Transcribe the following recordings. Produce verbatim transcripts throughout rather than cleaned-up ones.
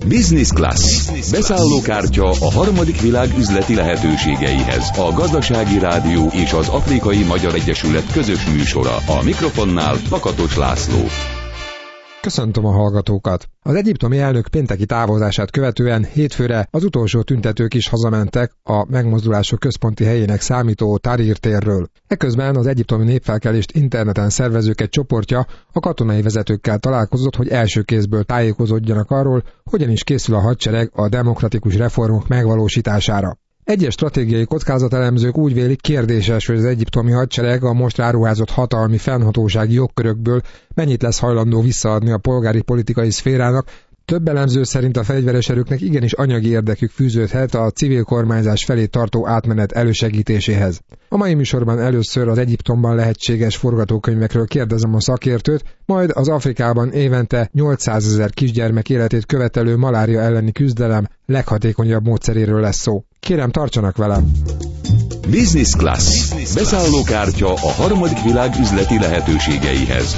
Business Class. Beszállókártya a harmadik világ üzleti lehetőségeihez. A Gazdasági Rádió és az Afrikai Magyar Egyesület közös műsora. A mikrofonnál Lakatos László. Köszöntöm a hallgatókat! Az egyiptomi elnök pénteki távozását követően hétfőre az utolsó tüntetők is hazamentek a megmozdulások központi helyének számító Tahrir térről. Eközben az egyiptomi népfelkelést interneten szervezők egy csoportja a katonai vezetőkkel találkozott, hogy első kézből tájékozódjanak arról, hogyan is készül a hadsereg a demokratikus reformok megvalósítására. Egyes stratégiai kockázatelemzők úgy vélik, kérdéses, hogy az egyiptomi hadsereg a most ráruházott hatalmi fennhatósági jogkörökből mennyit lesz hajlandó visszaadni a polgári politikai szférának. Több elemző szerint a fegyveres erőknek igenis anyagi érdekük fűződhet a civil kormányzás felé tartó átmenet elősegítéséhez. A mai műsorban először az Egyiptomban lehetséges forgatókönyvekről kérdezem a szakértőt, majd az Afrikában évente nyolcszázezer kisgyermek életét követelő malária elleni küzdelem leghatékonyabb módszeréről lesz szó. Kérem, tartsanak velem! Business Class. Beszállókártya a harmadik világ üzleti lehetőségeihez.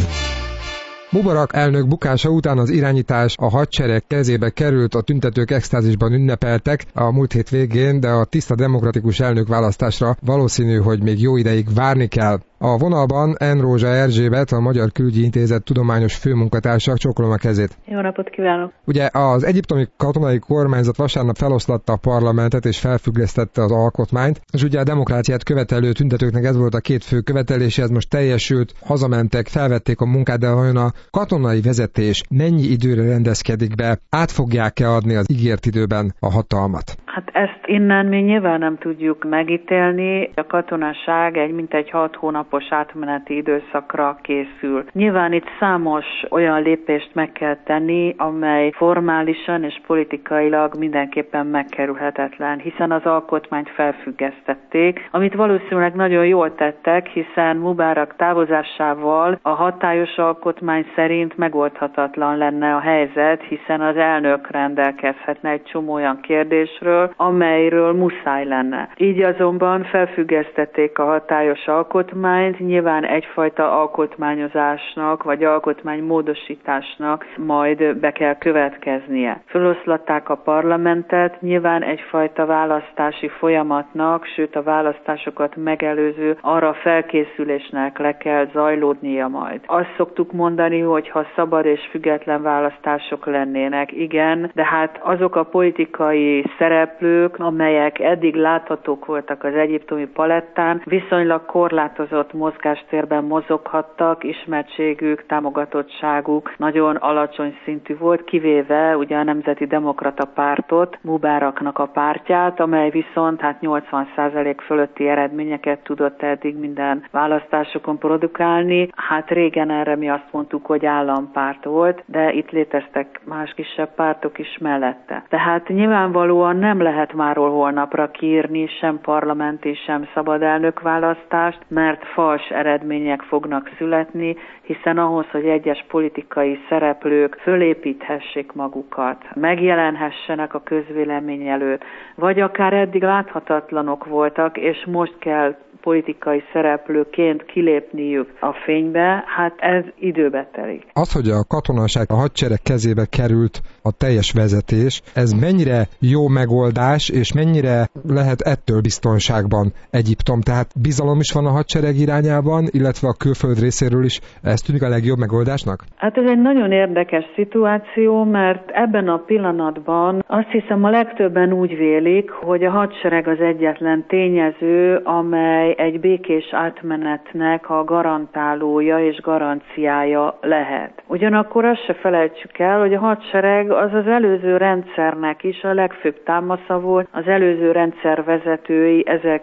Mubarak elnök bukása után az irányítás a hadsereg kezébe került, a tüntetők extázisban ünnepeltek a múlt hét végén, de a tiszta demokratikus elnök választásra valószínű, hogy még jó ideig várni kell. A vonalban N. Rózsa Erzsébet, a Magyar Külügyi Intézet tudományos főmunkatársa, csókolom a kezét. Jó napot kívánok! Ugye az egyiptomi katonai kormányzat vasárnap feloszlatta a parlamentet és felfüggesztette az alkotmányt, és ugye a demokráciát követelő tüntetőknek ez volt a két fő követelése, ez most teljesült, hazamentek, felvették a munkát, de vajon a katonai vezetés mennyi időre rendezkedik be, át fogják-e adni az ígért időben a hatalmat? Hát ezt innen mi nyilván nem tudjuk megítélni. A katonaság egy mintegy hat hónapos átmeneti időszakra készül. Nyilván itt számos olyan lépést meg kell tenni, amely formálisan és politikailag mindenképpen megkerülhetetlen, hiszen az alkotmányt felfüggesztették, amit valószínűleg nagyon jól tettek, hiszen Mubarak távozásával a hatályos alkotmány szerint megoldhatatlan lenne a helyzet, hiszen az elnök rendelkezhetne egy csomó olyan kérdésről, amelyről muszáj lenne. Így azonban felfüggesztették a hatályos alkotmányt, nyilván egyfajta alkotmányozásnak vagy alkotmánymódosításnak majd be kell következnie. Feloszlatták a parlamentet, nyilván egyfajta választási folyamatnak, sőt a választásokat megelőző arra felkészülésnek le kell zajlódnia majd. Azt szoktuk mondani, hogy ha szabad és független választások lennének, igen, de hát azok a politikai szerep amelyek eddig láthatók voltak az egyiptomi palettán, viszonylag korlátozott mozgástérben mozoghattak, ismertségük, támogatottságuk nagyon alacsony szintű volt, kivéve ugye a Nemzeti Demokrata Pártot, Mubaraknak a pártját, amely viszont hát nyolcvan százalék fölötti eredményeket tudott eddig minden választásokon produkálni. Hát régen erre mi azt mondtuk, hogy állampárt volt, de itt léteztek más kisebb pártok is mellette. Tehát nyilvánvalóan nem lehet máról holnapra kiírni sem parlamenti, sem szabad elnökválasztást, mert fals eredmények fognak születni, hiszen ahhoz, hogy egyes politikai szereplők fölépíthessék magukat, megjelenhessenek a közvélemény előtt, vagy akár eddig láthatatlanok voltak, és most kell politikai szereplőként kilépniük a fénybe, hát ez időbe telik. Az, hogy a katonaság, a hadsereg kezébe került a teljes vezetés, ez mennyire jó megoldás, és mennyire lehet ettől biztonságban Egyiptom? Tehát bizalom is van a hadsereg irányában, illetve a külföld részéről is, ez tűnik a legjobb megoldásnak? Hát ez egy nagyon érdekes szituáció, mert ebben a pillanatban azt hiszem a legtöbben úgy vélik, hogy a hadsereg az egyetlen tényező, amely egy békés átmenetnek a garantálója és garanciája lehet. Ugyanakkor azt se felejtsük el, hogy a hadsereg az az előző rendszernek is a legfőbb támasza volt. Az előző rendszer vezetői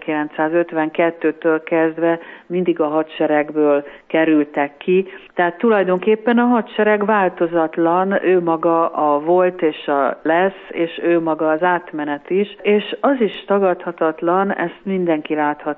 ezerkilencszázötvenkettőtől kezdve mindig a hadseregből kerültek ki. Tehát tulajdonképpen a hadsereg változatlan, ő maga a volt és a lesz, és ő maga az átmenet is. És az is tagadhatatlan, ezt mindenki láthatta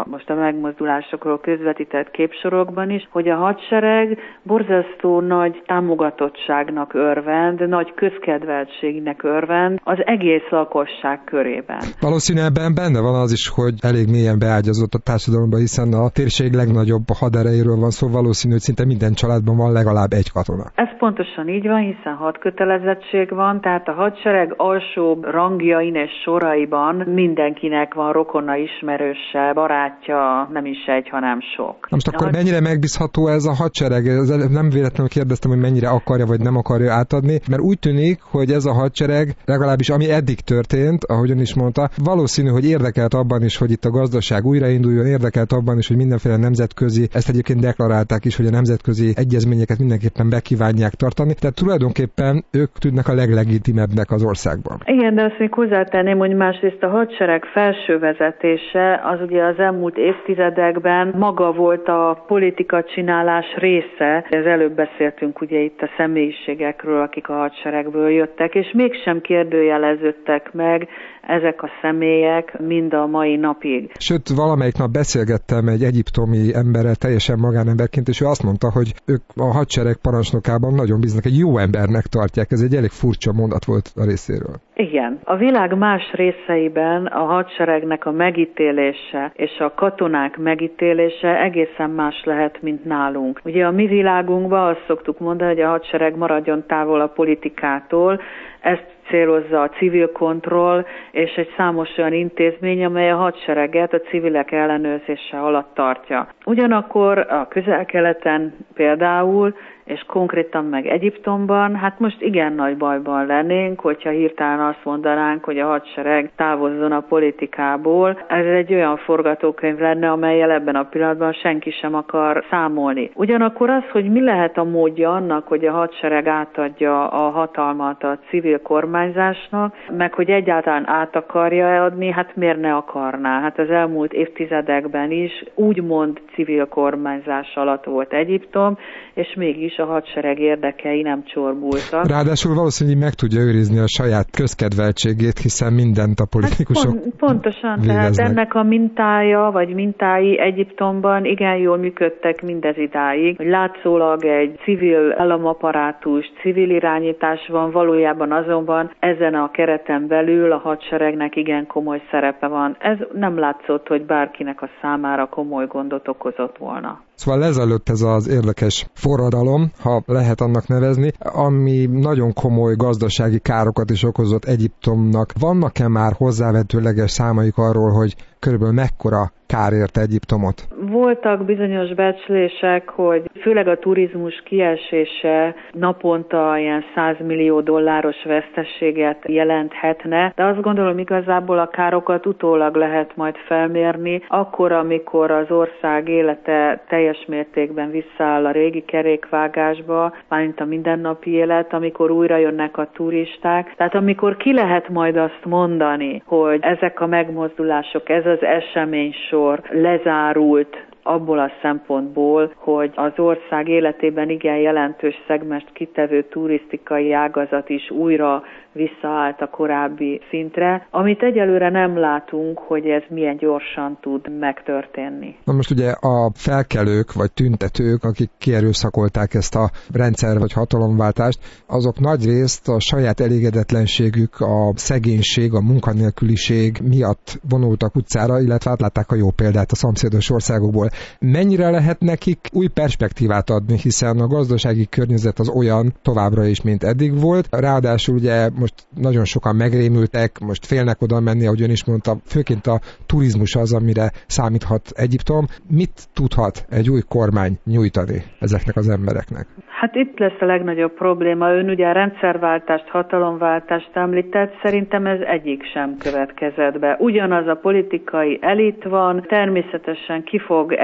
most a megmozdulásokról közvetített képsorokban is, hogy a hadsereg borzasztó nagy támogatottságnak örvend, nagy közkedveltségnek örvend az egész lakosság körében. Valószínűleg ebben benne van az is, hogy elég mélyen beágyazott a társadalomban, hiszen a térség legnagyobb haderejéről van szó, valószínű, hogy szinte minden családban van legalább egy katona. Ez pontosan így van, hiszen hadkötelezettség van, tehát a hadsereg alsóbb rangjain és soraiban mindenkinek van rokona, ismerőse, barátja, nem is egy, hanem sok. Na most akkor had... mennyire megbízható ez a hadsereg? Nem véletlenül kérdeztem, hogy mennyire akarja vagy nem akarja átadni, mert úgy tűnik, hogy ez a hadsereg, legalábbis ami eddig történt, ahogy ön is mondta, valószínű, hogy érdekelt abban is, hogy itt a gazdaság újrainduljon, érdekelt abban is, hogy mindenféle nemzetközi, ezt egyébként deklarálták is, hogy a nemzetközi egyezményeket mindenképpen bekívánják tartani, tehát tulajdonképpen ők tűnnek a leglegitimebbnek az országban. Igen, de azt még hozzátenném, hogy másrészt a hadsereg felső vezetése az ugye az elmúlt évtizedekben maga volt a politika csinálás része. Ez előbb beszéltünk ugye itt a személyiségekről, akik a hadseregből jöttek, és mégsem kérdőjeleződtek meg ezek a személyek mind a mai napig. Sőt, valamelyik nap beszélgettem egy egyiptomi emberrel, teljesen magánemberként, és ő azt mondta, hogy ők a hadsereg parancsnokában nagyon bíznak, egy jó embernek tartják. Ez egy elég furcsa mondat volt a részéről. Igen. A világ más részeiben a hadseregnek a megítélése és a katonák megítélése egészen más lehet, mint nálunk. Ugye a mi világunkban azt szoktuk mondani, hogy a hadsereg maradjon távol a politikától, ezt célozza a civil kontroll és egy számos olyan intézmény, amely a hadsereget a civilek ellenőrzése alatt tartja. Ugyanakkor a Közel-Keleten például, és konkrétan meg Egyiptomban, hát most igen nagy bajban lennénk, hogyha hirtelen azt mondanánk, hogy a hadsereg távozzon a politikából. Ez egy olyan forgatókönyv lenne, amellyel ebben a pillanatban senki sem akar számolni. Ugyanakkor az, hogy mi lehet a módja annak, hogy a hadsereg átadja a hatalmat a civil kormányzásnak, meg hogy egyáltalán át akarja adni, hát miért ne akarná? Hát az elmúlt évtizedekben is úgymond civil kormányzás alatt volt Egyiptom, és mégis a hadsereg érdekei nem csorbultak. Ráadásul valószínűleg meg tudja őrizni a saját közkedveltségét, hiszen mindent a politikusok hát pont, Pontosan, végeznek. Tehát ennek a mintája, vagy mintái Egyiptomban igen jól működtek mindez idáig, hogy látszólag egy civil államaparátus, civil irányítás van, valójában azonban ezen a kereten belül a hadseregnek igen komoly szerepe van. Ez nem látszott, hogy bárkinek a számára komoly gondot okozott volna. Szóval lezajlott ez az érdekes forradalom, ha lehet annak nevezni, ami nagyon komoly gazdasági károkat is okozott Egyiptomnak. Vannak-e már hozzávetőleges számaik arról, hogy körülbelül mekkora kár érte Egyiptomot? Voltak bizonyos becslések, hogy főleg a turizmus kiesése naponta ilyen száz millió dolláros veszteséget jelenthetne, de azt gondolom igazából a károkat utólag lehet majd felmérni, akkor, amikor az ország élete teljes mértékben visszaáll a régi kerékvágásba, mármint a mindennapi élet, amikor újra jönnek a turisták. Tehát amikor ki lehet majd azt mondani, hogy ezek a megmozdulások, ez az eseménysor lezárult abból a szempontból, hogy az ország életében igen jelentős szegmest kitevő turisztikai ágazat is újra visszaállt a korábbi szintre, amit egyelőre nem látunk, hogy ez milyen gyorsan tud megtörténni. Na most ugye a felkelők vagy tüntetők, akik kierőszakolták ezt a rendszer vagy hatalomváltást, azok nagyrészt a saját elégedetlenségük, a szegénység, a munkanélküliség miatt vonultak utcára, illetve átlátták a jó példát a szomszédos országokból. Mennyire lehet nekik új perspektívát adni, hiszen a gazdasági környezet az olyan továbbra is, mint eddig volt. Ráadásul ugye most nagyon sokan megrémültek, most félnek oda menni, ahogy ön is mondta, főként a turizmus az, amire számíthat Egyiptom. Mit tudhat egy új kormány nyújtani ezeknek az embereknek? Hát itt lesz a legnagyobb probléma. Ön ugye a rendszerváltást, hatalomváltást említett, szerintem ez egyik sem következett be. Ugyanaz a politikai elit van, természetesen ki fog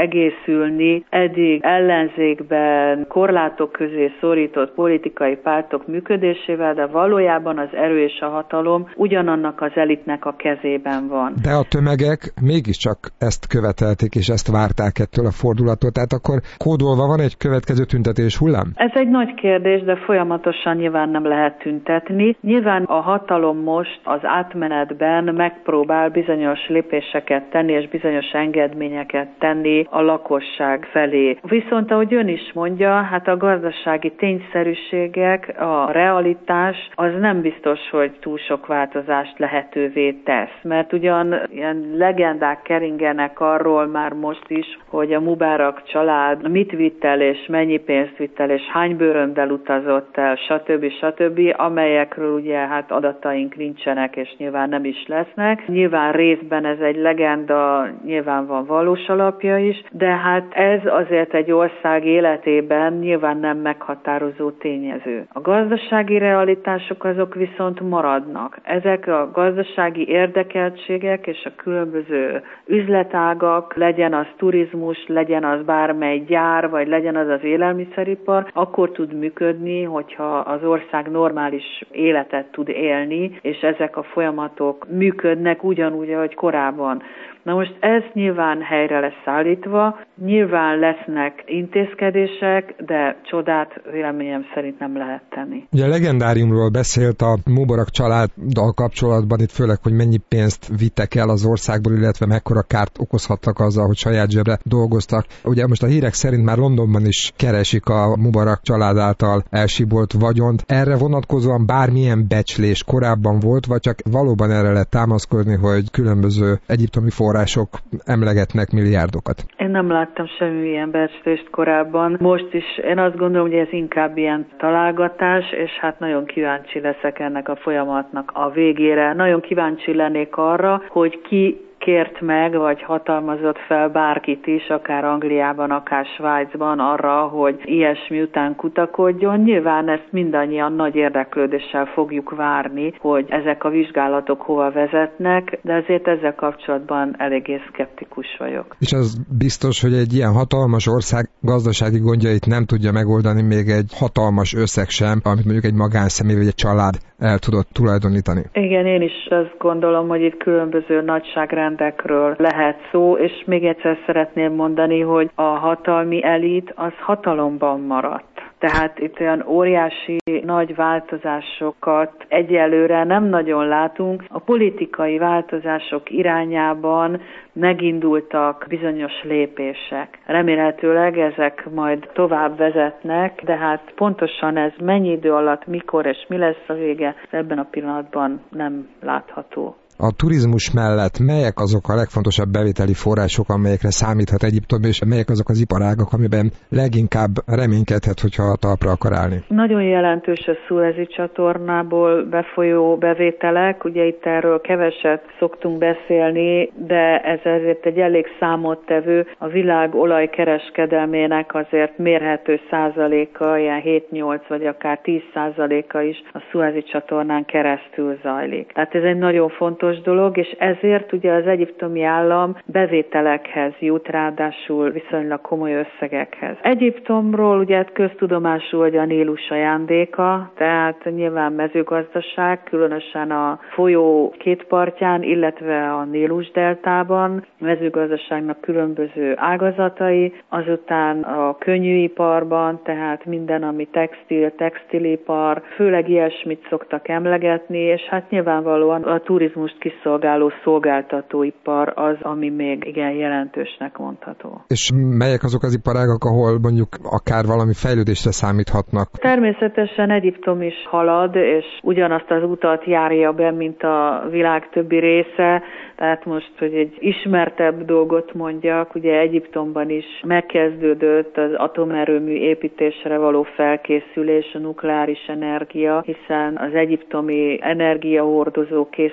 egészülni eddig ellenzékben korlátok közé szorított politikai pártok működésével, de valójában az erő és a hatalom ugyanannak az elitnek a kezében van. De a tömegek mégiscsak ezt követelték, és ezt várták ettől a fordulattól, tehát akkor kódolva van egy következő tüntetés hullám? Ez egy nagy kérdés, de folyamatosan nyilván nem lehet tüntetni. Nyilván a hatalom most az átmenetben megpróbál bizonyos lépéseket tenni, és bizonyos engedményeket tenni a lakosság felé. Viszont ahogy ön is mondja, hát a gazdasági tényszerűségek, a realitás az nem biztos, hogy túl sok változást lehetővé tesz, mert ugyan ilyen legendák keringenek arról már most is, hogy a Mubarak család mit vitt el, és mennyi pénzt vitt el, és hány bőröndel utazott el, stb. stb., amelyekről ugye hát adataink nincsenek, és nyilván nem is lesznek. Nyilván részben ez egy legenda, nyilván van valós alapja is, de hát ez azért egy ország életében nyilván nem meghatározó tényező. A gazdasági realitások azok viszont maradnak. Ezek a gazdasági érdekeltségek és a különböző üzletágak, legyen az turizmus, legyen az bármely gyár, vagy legyen az az élelmiszeripar, akkor tud működni, hogyha az ország normális életet tud élni, és ezek a folyamatok működnek ugyanúgy, ahogy korábban. Na most ez nyilván helyre lesz állítva, nyilván lesznek intézkedések, de csodát véleményem szerint nem lehet tenni. Ugye a legendáriumról beszélt a Mubarak családdal kapcsolatban, itt főleg, hogy mennyi pénzt vittek el az országból, illetve mekkora kárt okozhattak azzal, hogy saját zsebre dolgoztak. Ugye most a hírek szerint már Londonban is keresik a Mubarak család által elsibolt vagyont. Erre vonatkozóan bármilyen becslés korábban volt, vagy csak valóban erre lehet támaszkodni, hogy különböző egyiptomi források emlegetnek milliárdokat? Én nem láttam semmilyen becslést korábban. Most is én azt gondolom, hogy ez inkább ilyen találgatás, és hát nagyon kíváncsi leszek ennek a folyamatnak a végére. Nagyon kíváncsi lennék arra, hogy ki kért meg, vagy hatalmazott fel bárkit is, akár Angliában, akár Svájcban arra, hogy ilyesmi után kutakodjon. Nyilván ezt mindannyian nagy érdeklődéssel fogjuk várni, hogy ezek a vizsgálatok hova vezetnek, de azért ezzel kapcsolatban eléggé szkeptikus vagyok. És az biztos, hogy egy ilyen hatalmas ország gazdasági gondjait nem tudja megoldani még egy hatalmas összeg sem, amit mondjuk egy magánszemély vagy egy család el tudott tulajdonítani. Igen, én is azt gondolom, hogy itt különböző nagyságrendekről lehet szó, és még egyszer szeretném mondani, hogy a hatalmi elit az hatalomban maradt. Tehát itt olyan óriási nagy változásokat egyelőre nem nagyon látunk. A politikai változások irányában megindultak bizonyos lépések. Remélhetőleg ezek majd tovább vezetnek, de hát pontosan ez mennyi idő alatt, mikor és mi lesz a vége, ebben a pillanatban nem látható. A turizmus mellett melyek azok a legfontosabb bevételi források, amelyekre számíthat Egyiptom, és melyek azok az iparágak, amiben leginkább reménykedhet, hogyha talpra akar állni? Nagyon jelentős a Szuezi csatornából befolyó bevételek, ugye itt erről keveset szoktunk beszélni, de ez ezért egy elég számottevő. A világ olajkereskedelmének azért mérhető százaléka, ilyen hét-nyolc vagy akár tíz százaléka is a Szuezi csatornán keresztül zajlik. Tehát ez egy nagyon fontos dolog, és ezért ugye az egyiptomi állam bevételekhez jut, ráadásul viszonylag komoly összegekhez. Egyiptomról ugye köztudomású, hogy a Nílus ajándéka, tehát nyilván mezőgazdaság, különösen a folyó két partján, illetve a Nílus deltában, mezőgazdaságnak különböző ágazatai, azután a könnyűiparban, tehát minden, ami textil, textilipar, főleg ilyesmit szoktak emlegetni, és hát nyilvánvalóan a turizmus kiszolgáló szolgáltatóipar az, ami még igen jelentősnek mondható. És melyek azok az iparágak, ahol mondjuk akár valami fejlődésre számíthatnak? Természetesen Egyiptom is halad, és ugyanazt az utat járja be, mint a világ többi része, tehát most, hogy egy ismertebb dolgot mondjak, ugye Egyiptomban is megkezdődött az atomerőmű építésre való felkészülés, a nukleáris energia, hiszen az egyiptomi energiahordozó készletek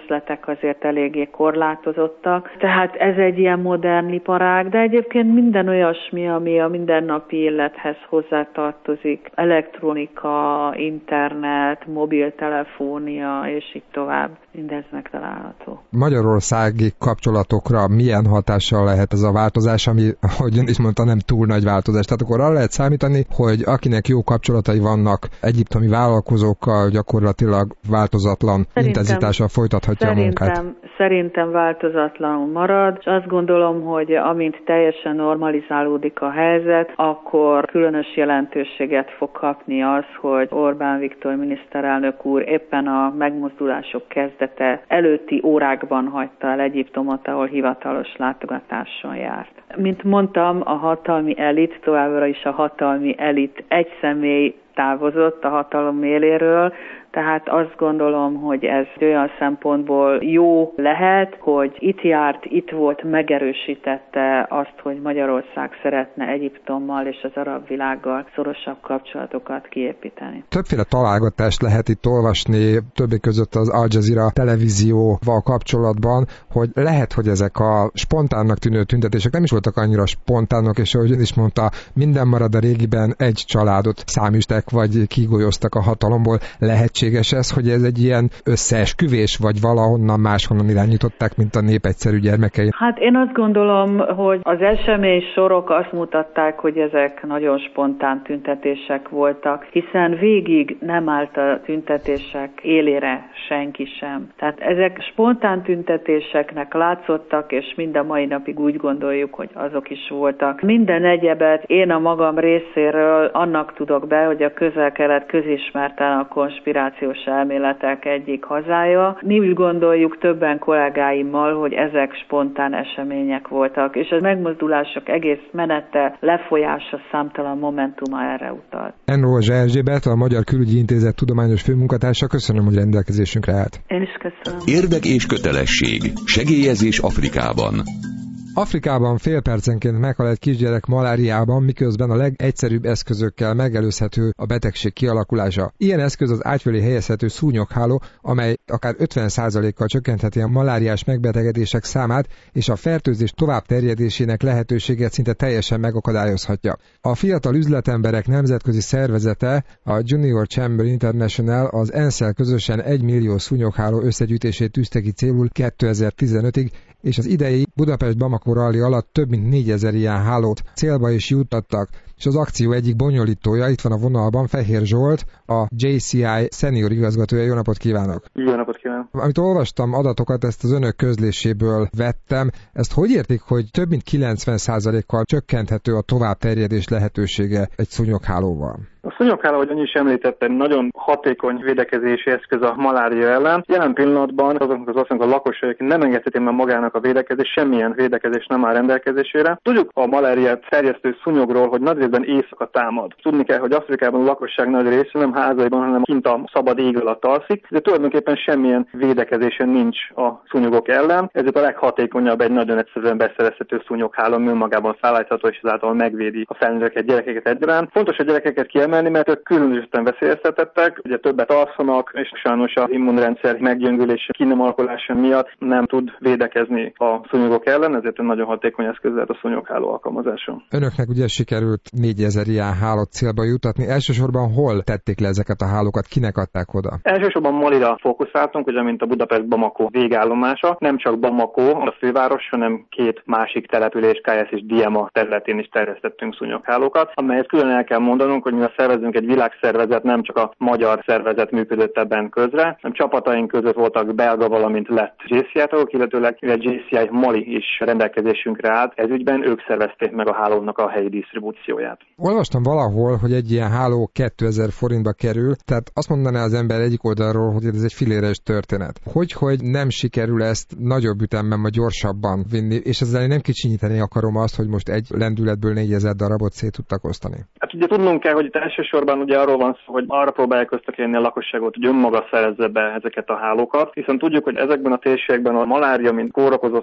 azért eléggé korlátozottak. Tehát ez egy ilyen modern iparág, de egyébként minden olyasmi, ami a mindennapi élethez hozzátartozik. Elektronika, internet, mobiltelefónia, és így tovább. Mindez megtalálható. Magyarországi kapcsolatokra milyen hatással lehet ez a változás, ami, ahogy ön is mondta, nem túl nagy változás. Tehát akkor arra lehet számítani, hogy akinek jó kapcsolatai vannak egyiptomi vállalkozókkal, gyakorlatilag változatlan szerintem, intenzitással folytathatja szerintem, a munkát. Szerintem változatlanul marad, és azt gondolom, hogy amint teljesen normalizálódik a helyzet, akkor különös jelentőséget fog kapni az, hogy Orbán Viktor miniszterelnök úr éppen a megmozdulások kezdete előtti órákban hagyta el Egyiptomot, ahol hivatalos látogatáson járt. Mint mondtam, a hatalmi elit, továbbra is a hatalmi elit egy személy távozott a hatalom éléről, tehát azt gondolom, hogy ez olyan szempontból jó lehet, hogy itt járt, itt volt, megerősítette azt, hogy Magyarország szeretne Egyiptommal és az arab világgal szorosabb kapcsolatokat kiépíteni. Többféle találgatást lehet itt olvasni, többek között az Al Jazeera televízióval kapcsolatban, hogy lehet, hogy ezek a spontánnak tűnő tüntetések nem is voltak annyira spontánok, és ahogy ön is mondta, minden marad a régiben, egy családot száműztek, vagy kigolyoztak a hatalomból. Lehetséges ez, hogy ez egy ilyen összeesküvés, vagy valahonnan máshonnan irányították, mint a nép egyszerű gyermekei? Hát én azt gondolom, hogy az esemény sorok azt mutatták, hogy ezek nagyon spontán tüntetések voltak, hiszen végig nem állt a tüntetések élére senki sem. Tehát ezek spontán tüntetéseknek látszottak, és mind a mai napig úgy gondoljuk, hogy azok is voltak. Minden egyebet én a magam részéről annak tudok be, hogy a Közel-Kelet közismerten a konspirációs elméletek egyik hazája. Mi úgy gondoljuk többen kollégáimmal, hogy ezek spontán események voltak, és a megmozdulások egész menete, lefolyása, számtalan momentuma erre utalt. Enrózsa Erzsébet, a Magyar Külügyi Intézet tudományos főmunkatársa, köszönöm, hogy rendelkezésünkre állt. Én is köszönöm. Érdek és kötelesség. Segélyezés Afrikában. Afrikában fél percenként meghal egy kisgyerek maláriában, miközben a legegyszerűbb eszközökkel megelőzhető a betegség kialakulása. Ilyen eszköz az ágyfölé helyezhető szúnyogháló, amely akár ötven százalékkal csökkentheti a maláriás megbetegedések számát, és a fertőzés tovább terjedésének lehetőséget szinte teljesen megakadályozhatja. A fiatal üzletemberek nemzetközi szervezete, a Junior Chamber International az ENSZ-el közösen egy millió szúnyogháló összegyűjtését tűzte ki célul kétezer-tizenötig, és az idei Budapest-Bamako rally alatt több mint négyezer ilyen hálót célba is juttattak, és az akció egyik bonyolítója, itt van a vonalban, Fehér Zsolt, a jé cé i senior igazgatója. Jó napot kívánok! Jó napot kívánok! Amit olvastam, adatokat, ezt az önök közléséből vettem. Ezt hogy értik, hogy több mint kilencven százalékkal csökkenthető a továbbterjedés lehetősége egy szúnyoghálóval? A szúnyogháló, ahogy ön is említette, nagyon hatékony védekezési eszköz a malária ellen. Jelen pillanatban azoknak az országok a lakosság, akik nem engedheti meg magának a védekezés, semmilyen védekezés nem áll rendelkezésére. Tudjuk a maláriát terjesztő szúnyogról, hogy nagy részben éjszaka támad. Tudni kell, hogy Afrikában a lakosság nagy része nem házaiban, hanem kint a szabad ég alatt alszik, de tulajdonképpen semmilyen védekezésen nincs a szúnyogok ellen. Ezért a leghatékonyabb egy nagyon egyszerűen beszerezhető szúnyogháló, ami önmagában szállítható, és ezáltal megvédi a felnőtteket, gyerekeket egyaránt. Fontos a gyerekeket kiemelni, mert ők különösen veszélyeztetettek, ugye többet alszanak, és sajnos az immunrendszer meggyengülése, ki nem alakulása miatt nem tud védekezni a szúnyogok ellen, ezért egy nagyon hatékony eszköz lehet a szúnyogháló alkalmazása. Önöknek ugye sikerült négyezer ilyen hálót célba jutatni. Elsősorban hol tették le ezeket a hálókat, kinek adták oda? Elsősorban Malira fókuszáltunk, ugye mint a Budapest-Bamako végállomása. Nem csak Bamako, a főváros, hanem két másik település, Kayes és Diema területén is terjesztettünk szúnyoghálókat, amelyet külön el kell mondanunk, hogy mi a szervezünk egy világszervezet, nem csak a magyar szervezet működött ebben közre, hanem csapataink között voltak belga, valamint lett jé cé i-tagok, illetőleg a jé cé i Mali is rendelkezésünkre állt. Ez ügyben ők szervezték meg a hálónak a helyi disztribúcióját. Olvastam valahol, hogy egy ilyen háló kétezer forintba kerül, tehát azt mondaná az ember egyik oldalról, hogy ez egy filéres történet. Hogy, hogy nem sikerül ezt nagyobb ütemben, vagy gyorsabban vinni, és ezzel nem kicsinyíteni akarom azt, hogy most egy lendületből négyezer darabot szét tudtak osztani. Hát ugye tudnunk kell, hogy itt elsősorban ugye arról van szó, hogy arra próbálják ösztökélni a lakosságot, hogy önmaga szerezze be ezeket a hálókat, hiszen tudjuk, hogy ezekben a térségekben a malária, mint kórokozó felüti a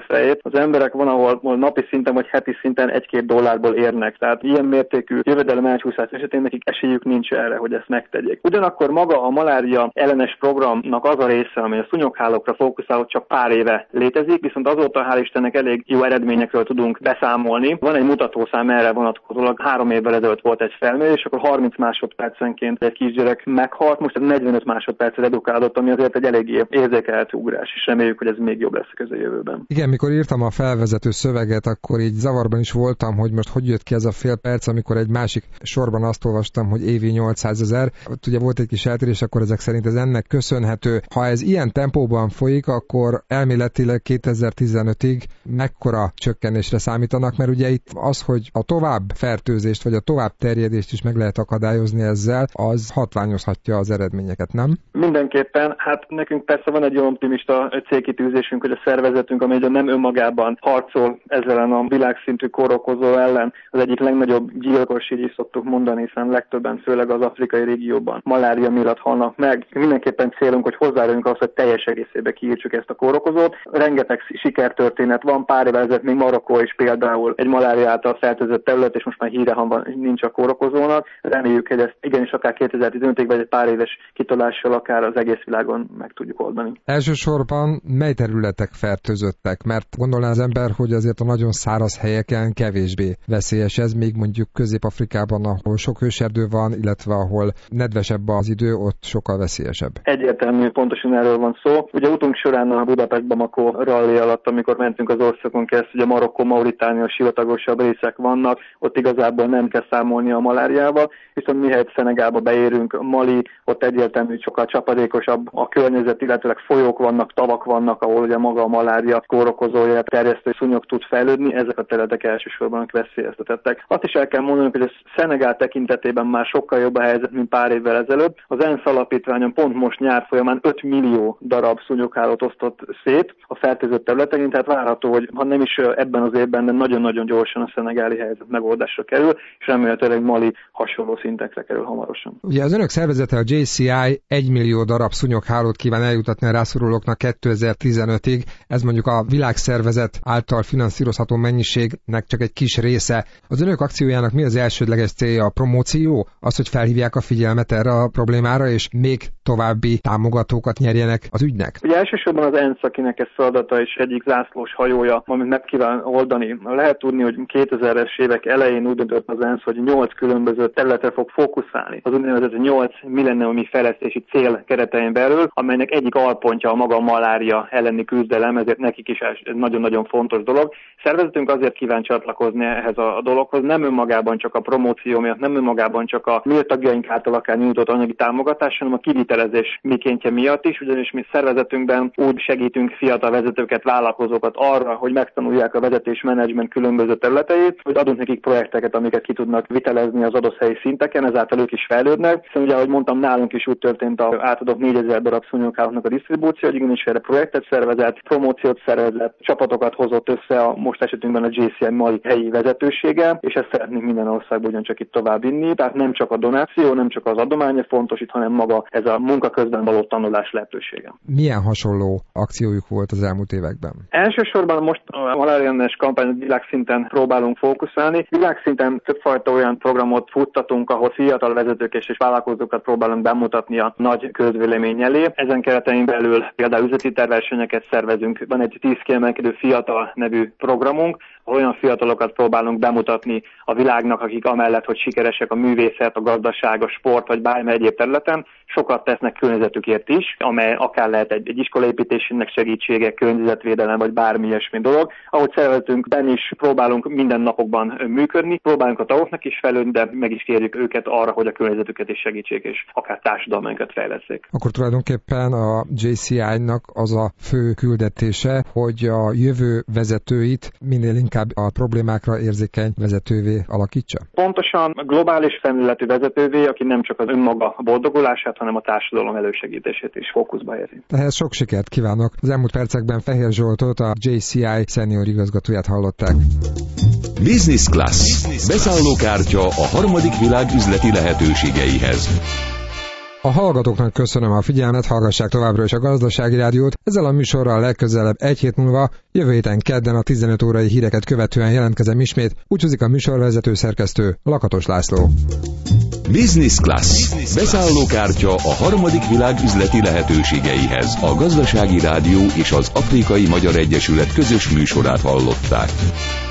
a fejét. Az emberek van, ahol napi szinten vagy heti szinten egy-két dollárból érnek. Tehát ilyen mértékű jövedelem elcsúszás esetén nekik esélyük nincs erre, hogy ezt megtegyék. Ugyanakkor maga a malária ellenes programnak az a része, amely a szúnyoghálókra fókuszál, csak pár éve létezik, viszont azóta hál' Istennek elég jó eredményekről tudunk beszámolni. Van egy mutatószám erre vonatkozólag, három évvel ezelőtt volt egy felmérés, akkor harminc másodpercenként egy kisgyerek meghalt, most ez negyvenöt másodpercet edukálódott, ami azért egy elég érzékelhető ugrás, és reméljük, hogy ez még jobb lesz a közeljövőben. Igen, mikor írtam a felvezető szöveget, akkor így zavarban is voltam, hogy most hogy jött ki ez a fél perc, amikor egy másik sorban azt olvastam, hogy évi nyolcszázezer. Ott ugye volt egy kis eltérés, akkor ezek szerint ez ennek köszönhető. Ha ez ilyen tempóban folyik, akkor elméletileg kétezer-tizenötig mekkora csökkenésre számítanak, mert ugye itt az, hogy a tovább fertőzést vagy a tovább terjedést is meg lehet akadályozni ezzel, az hatványozhatja az eredményeket, nem? Mindenképpen, hát nekünk persze van egy olyan optimista célkitűzésünk, hogy a szervezetünk, amely nem önmagában harcol ezzel a világszintű kórokozó ellen, az egyik legnagyobb gyilkos, így is szoktuk mondani, hiszen legtöbben, főleg az afrikai régióban malária miatt halnak meg. Mindenképpen célunk, hogy hozzájárulunk ahhoz, hogy teljes egészébe kiírtsuk ezt a kórokozót. Rengeteg sikertörténet van, pár évvel ezelőtt még Marokkó is például egy malária által fertőzött terület, és most már híre van, nincs a kórokozónak. Reméljük, hogy ezt igenis akár kétezer-tizenötig vagy egy pár éves kitolással akár az egész világon meg tudjuk oldani. Elsősorban mely területek fertőzöttek? Mert gondolná az ember, hogy azért a nagyon száraz helyeken kevésbé veszélyes ez, még mondjuk Közép-Afrikában, ahol sok hőserdő van, illetve ahol nedvesebb az idő, ott sokkal veszélyesebb. Egyértelmű, pontosan erről van szó. Ugye utunk során a Budapest-Bamako rally alatt, amikor mentünk az országon keresztül, ugye Marokkó, Mauritánia, sivatagosabb részek vannak, ott igazából nem kell számolni a maláriával, viszont mihelyt Szenegálba beérünk, Mali, ott egyértelmű, sokkal csapadékosabb a környezet, illetőleg folyók vannak, tavak vannak, ahol ugye maga a malária kórokozója, terjesztő szúnyog tud fejlődni, ezek a területek elsősorban veszélyeztetettek. Azt is el kell mondanunk, hogy a Szenegál tekintetében már sokkal jobb a helyzet, mint pár évvel ezelőtt. Az ENSZ alapítványon pont most nyár folyamán öt millió darab szúnyoghálót osztott szét a fertőzött területeken, tehát várható, hogy ha nem is ebben az évben, de nagyon-nagyon gyorsan a szenegáli helyzet megoldásra kerül, és remélhetőleg Mali hasonló szintekre kerül hamarosan. Ugye az önök szervezete, a J C I egy millió darab szúnyoghálót kíván eljutatni a rászorulóknak kétezer-tizenötig. Ez mondjuk a világszervezet által finanszírozható mennyiségnek csak egy kis része. Az önök akciójának mi az elsődleges célja? A promóció? Az, hogy felhívják a figyelmet erre a problémára, és még további támogatókat nyerjenek az ügynek? Ugye elsősorban az ENSZ, akinek ez feladata és egyik zászlós hajója, amit meg kíván oldani. Lehet tudni, hogy kétezres évek elején úgy döntött az ENSZ, hogy nyolc különböző területre fog fókuszálni. Az úgynevezett nyolc milleniumi fejlesztési cél keretein belül, amelynek egyik alpontja a maga a malária elleni küzdelem, ezért nekik is ez nagyon-nagyon fontos dolog. Szervezetünk azért kíván csatlakozni ehhez a dologhoz, nem önmagában csak a promóció miatt, nem önmagában csak a mi tagjaink által akár nyújtott anyagi támogatás, hanem a kivitelezés mikéntje miatt is, ugyanis mi szervezetünkben úgy segítünk fiatal vezetőket, vállalkozókat arra, hogy megtanulják a vezetés menedzsment különböző területeit, hogy adunk nekik projekteket, amiket ki tudnak vitelezni az adott helyi szinteken, ezáltal ők is fejlődnek. Hiszen ugye, ahogy mondtam, nálunk is úgy történt, a átadott négyezer darab szúnyoghálónak a disztribúció, hogy igenis erre projektet szervezett, promóciót szervezett, csapatokat hozott össze a most esetünkben a J C I Mali helyi vezetősége, és ezt szeretnénk minden országban ugyancsak itt tovább vinni. Tehát nem csak a donáció, nem csak az adománya fontos itt, hanem maga ez a munka közben való tanulás lehetősége. Milyen hasonló akciójuk volt az elmúlt években? Elsősorban most a maláriellenes kampány világszinten próbálunk fókuszálni. Világszinten többfajta olyan programot futtatunk, ahol fiatal vezetők és vállalkozókat próbálunk bemutatni a nagy közvélemény elé. Ezen keretein belül például üzleti tervversenyeket szervezünk. Van egy tíz kiemelkedő fiatal nevű programunk, ahol olyan fiatalokat próbálunk bemutatni a világnak, akik amellett, hogy sikeresek a művészet, a gazdaság, a sport vagy bármely egyéb területen, sokat tesznek környezetükért is, amely akár lehet egy, egy iskolaépítésének segítsége, környezetvédelem vagy bármi ilyesmi dolog. Ahogy szervezetünkben is próbálunk minden napokban működni, próbálunk a tagoknak is fejlődni, de meg is kérjük őket arra, hogy a környezetüket is segítsék, és akár társadalmainkat fejleszték. Akkor tulajdonképpen a J C I-nak az a fő küldetése, hogy a jövő vezetőit minél inkább a problémákra érzékeny vezetővé alakítsa? Pontosan globális szemléletű vezetővé, aki nem csak az önmaga boldogulását, hanem a társadalom elősegítését is fókuszba helyezi. Ehhez sok sikert kívánok! Az elmúlt percekben Fehér Zsoltot, a J C I senior igazgatóját hallották. Business Class. Beszállókártya a harmadik világ üzleti lehetőségeihez. A hallgatóknak köszönöm a figyelmet, hallgassák továbbra is a Gazdasági Rádiót. Ezzel a műsorral legközelebb egy hét múlva, jövő héten kedden a tizenöt órai híreket követően jelentkezem ismét, búcsúzik a műsorvezető szerkesztő Lakatos László. Business Class. Beszállókártya a harmadik világ üzleti lehetőségeihez. A Gazdasági Rádió és az Afrikai Magyar Egyesület közös műsorát hallották.